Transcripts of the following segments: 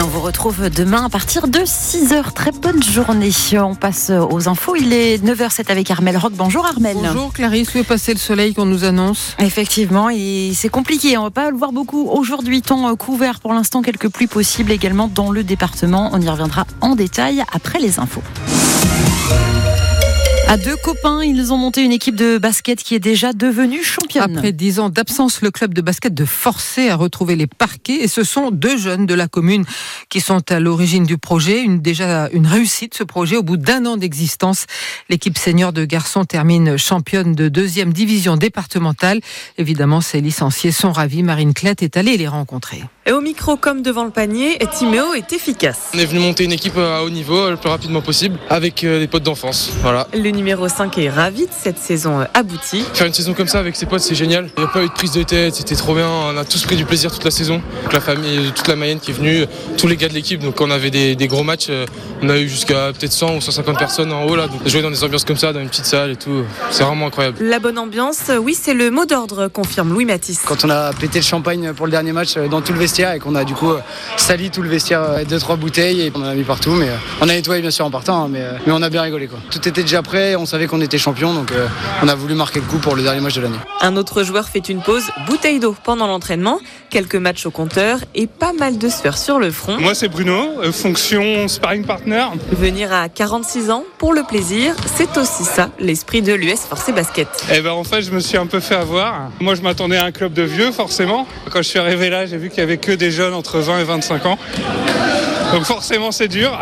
Et on vous retrouve demain à partir de 6h. Très bonne journée. On passe aux infos. Il est 9h07 avec Armel Rock. Bonjour Armel. Bonjour Clarisse, où est passé le soleil qu'on nous annonce ? Effectivement, et c'est compliqué. On ne va pas le voir beaucoup aujourd'hui. Temps couvert pour l'instant, quelques pluies possibles également dans le département. On y reviendra en détail après les infos. À deux copains, ils ont monté une équipe de basket qui est déjà devenue championne. Après 10 ans d'absence, le club de basket de Forcé a retrouvé les parquets et ce sont 2 jeunes de la commune qui sont à l'origine du projet. Déjà une réussite ce projet au bout d'1 an d'existence. L'équipe senior de garçons termine championne de 2e division départementale. Évidemment, ces licenciés sont ravis. Marine Clette est allée les rencontrer. Et au micro comme devant le panier, Timéo est efficace. On est venu monter une équipe à haut niveau le plus rapidement possible avec des potes d'enfance. Voilà. Le numéro 5 est ravi de cette saison aboutie. Faire une saison comme ça avec ses potes, c'est génial. Il n'y a pas eu de prise de tête, c'était trop bien. On a tous pris du plaisir toute la saison. Donc, la famille, toute la Mayenne qui est venue, tous les gars de l'équipe. Donc on avait des gros matchs. On a eu jusqu'à peut-être 100 ou 150 personnes en haut là. Donc jouer dans des ambiances comme ça, dans une petite salle et tout, c'est vraiment incroyable. La bonne ambiance, oui, c'est le mot d'ordre, confirme Louis Matisse. Quand on a pété le champagne pour le dernier match dans tout le vestiaire et qu'on a du coup sali tout le vestiaire avec 2-3 bouteilles et on en a mis partout, mais on a nettoyé bien sûr en partant, mais on a bien rigolé quoi. Tout était déjà prêt, on savait qu'on était champion, donc on a voulu marquer le coup pour le dernier match de l'année. Un autre joueur fait une pause, bouteille d'eau pendant l'entraînement, quelques matchs au compteur et pas mal de sueur sur le front. Moi c'est Bruno, fonction sparring partner. Venir à 46 ans pour le plaisir, c'est aussi ça l'esprit de l'US Forcé Basket. En fait je me suis un peu fait avoir. Moi je m'attendais à un club de vieux forcément. Quand je suis arrivé là, j'ai vu qu'il y avait que des jeunes entre 20 et 25 ans. Donc forcément c'est dur.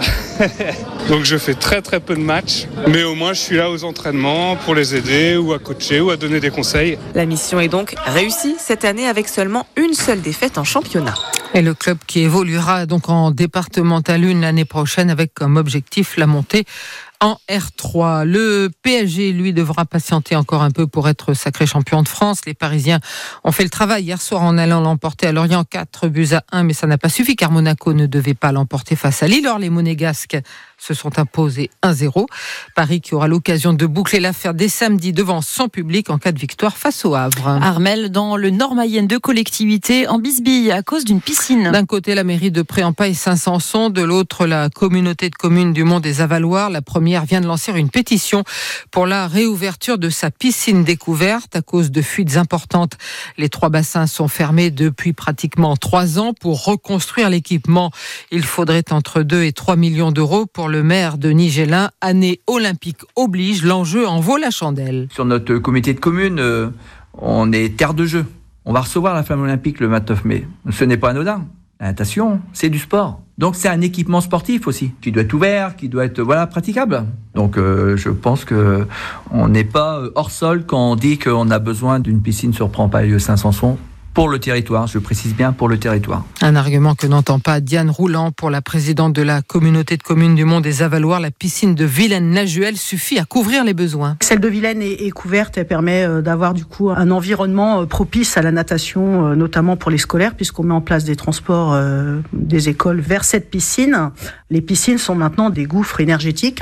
Donc je fais très très peu de matchs. Mais au moins je suis là aux entraînements pour les aider ou à coacher ou à donner des conseils. La mission est donc réussie cette année avec seulement une seule défaite en championnat. Et le club qui évoluera donc en départemental 1 l'année prochaine avec comme objectif la montée en R3. Le PSG, lui, devra patienter encore un peu pour être sacré champion de France. Les Parisiens ont fait le travail hier soir en allant l'emporter à Lorient 4-1, mais ça n'a pas suffi car Monaco ne devait pas l'emporter face à Lille. Or, les Monégasques se sont imposés 1-0. Paris qui aura l'occasion de boucler l'affaire dès samedi devant son public en cas de victoire face au Havre. Armel, dans le Nord Mayenne, 2 collectivités en bisbille à cause d'une piscine. D'un côté, la mairie de Préampaille Saint-Sanson, de l'autre, la communauté de communes du Mont des Avaloirs. La première vient de lancer une pétition pour la réouverture de sa piscine découverte à cause de fuites importantes. Les 3 bassins sont fermés depuis pratiquement 3 ans. Pour reconstruire l'équipement, il faudrait entre 2 et 3 millions d'euros. Pour le maire de Nigellin, année olympique oblige, l'enjeu en vaut la chandelle. Sur notre comité de communes, on est terre de jeu. On va recevoir la flamme olympique le 29 mai. Ce n'est pas anodin. La natation, c'est du sport. Donc c'est un équipement sportif aussi, qui doit être ouvert, qui doit être praticable. Donc je pense qu'on n'est pas hors sol quand on dit qu'on a besoin d'une piscine sur Préampaille Saint-Sanson. Pour le territoire, je précise bien pour le territoire. Un argument que n'entend pas Diane Roulant pour la présidente de la communauté de communes du Mont des Avaloirs. La piscine de Vilaine-la-Juelle suffit à couvrir les besoins. Celle de Vilaine est couverte, elle permet d'avoir du coup un environnement propice à la natation, notamment pour les scolaires, puisqu'on met en place des transports des écoles vers cette piscine. Les piscines sont maintenant des gouffres énergétiques,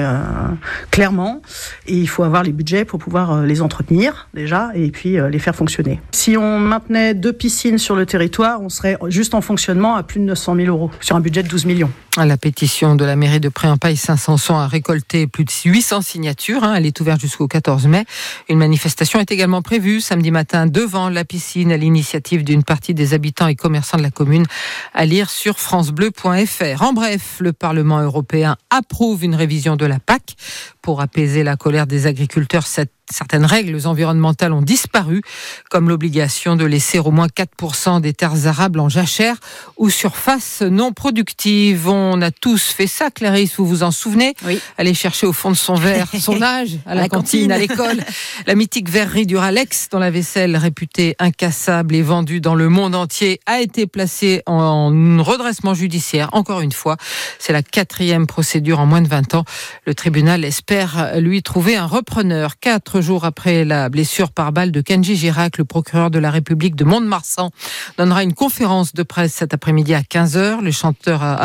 clairement, et il faut avoir les budgets pour pouvoir les entretenir déjà, et puis les faire fonctionner. Si on maintenait 2 piscines sur le territoire, on serait juste en fonctionnement à plus de 900 000 euros sur un budget de 12 millions. La pétition de la mairie de Préampaille Saint-Sanson a récolté plus de 800 signatures. Elle est ouverte jusqu'au 14 mai. Une manifestation est également prévue samedi matin devant la piscine à l'initiative d'une partie des habitants et commerçants de la commune. À lire sur francebleu.fr. En bref, le Parlement européen approuve une révision de la PAC pour apaiser la colère des agriculteurs. Certaines règles environnementales ont disparu, comme l'obligation de laisser au moins 4% des terres arables en jachère ou surface non productive. On a tous fait ça, Clarisse, vous vous en souvenez ? Oui. Aller chercher au fond de son verre son âge à la cantine, à l'école. La mythique verrerie Duralex, dont la vaisselle réputée incassable et vendue dans le monde entier, a été placée en redressement judiciaire. Encore une fois, c'est la 4e procédure en moins de 20 ans. Le tribunal espère lui trouver un repreneur. 4 jours après la blessure par balle de Kenji Girac, le procureur de la République de Mont-de-Marsan donnera une conférence de presse cet après-midi à 15h. Le chanteur a pu être en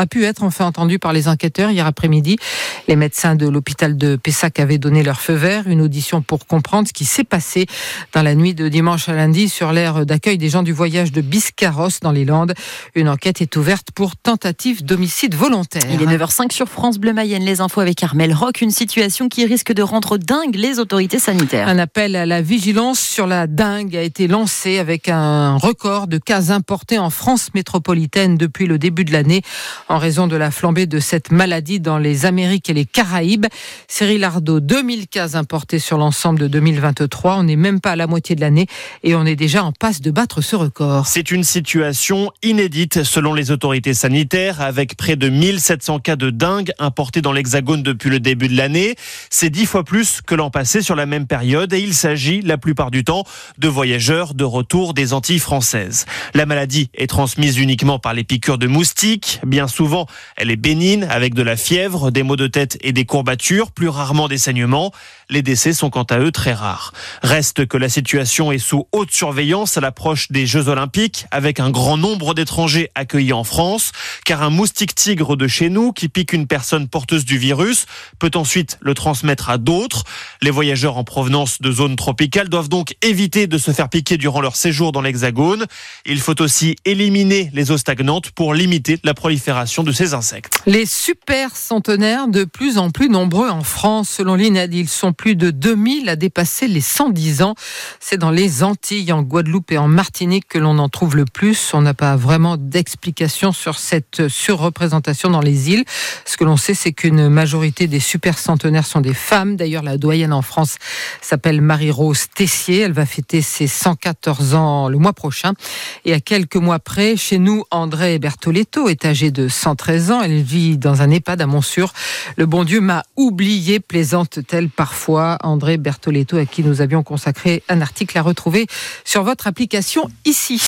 enfin entendus par les enquêteurs hier après-midi. Les médecins de l'hôpital de Pessac avaient donné leur feu vert. Une audition pour comprendre ce qui s'est passé dans la nuit de dimanche à lundi sur l'aire d'accueil des gens du voyage de Biscarrosse dans les Landes. Une enquête est ouverte pour tentative d'homicide volontaire. Il est 9h05 sur France Bleu Mayenne. Les infos avec Armel Rock. Une situation qui risque de rendre dingue les autorités sanitaires. Un appel à la vigilance sur la dengue a été lancé avec un record de cas importés en France métropolitaine depuis le début de l'année en raison de la flambée de cette maladie dans les Amériques et les Caraïbes. Cyril Ardo, 2000 cas importés sur l'ensemble de 2023. On n'est même pas à la moitié de l'année et on est déjà en passe de battre ce record. C'est une situation inédite selon les autorités sanitaires, avec près de 1700 cas de dengue importés dans l'Hexagone depuis le début de l'année. C'est 10 fois plus que l'an passé sur la même période et il s'agit la plupart du temps de voyageurs de retour des Antilles françaises. La maladie est transmise uniquement par les piqûres de moustiques. Bien souvent, elle est bénigne avec de la fièvre, des maux de tête et des courbatures, plus rarement des saignements. Les décès sont quant à eux très rares. Reste que la situation est sous haute surveillance à l'approche des Jeux Olympiques, avec un grand nombre d'étrangers accueillis en France, car un moustique tigre de chez nous qui pique une personne porteuse du virus peut ensuite le transmettre à d'autres. Les voyageurs en provenance de zones tropicales doivent donc éviter de se faire piquer durant leur séjour dans l'Hexagone. Il faut aussi éliminer les eaux stagnantes pour limiter la prolifération de ces insectes. Les super centenaires de plus en plus nombreux en France. Selon l'INED, ils sont plus de 2000 à dépasser les 110 ans. C'est dans les Antilles, en Guadeloupe et en Martinique que l'on en trouve le plus. On n'a pas vraiment d'explication sur cette surreprésentation dans les îles. Ce que l'on sait, c'est qu'une majorité des super centenaires sont des femmes. D'ailleurs, la doyenne en France s'appelle Marie-Rose Tessier. Elle va fêter ses 114 ans le mois prochain. Et à quelques mois près, chez nous, André Bertoletto est âgée de 113 ans. Elle vit dans un EHPAD à Montsûrs. Le bon Dieu m'a oublié, plaisante-t-elle parfois. André Bertoletto, à qui nous avions consacré un article à retrouver sur votre application ici.